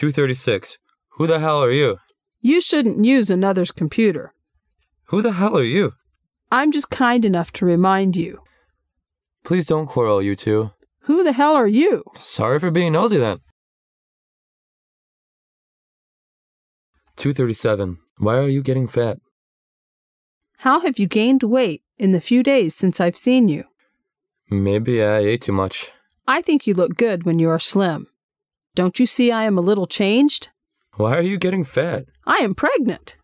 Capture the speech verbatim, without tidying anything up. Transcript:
two thirty-six. Who the hell are you? You shouldn't use another's computer. Who the hell are you? I'm just kind enough to remind you. Please don't quarrel, you two. Who the hell are you? Sorry for being nosy then. two thirty-seven. Why are you getting fat? How have you gained weight in the few days since I've seen you? Maybe I ate too much. I think you look good when you are slim. Don't you see I am a little changed? Why are you getting fat? I am pregnant.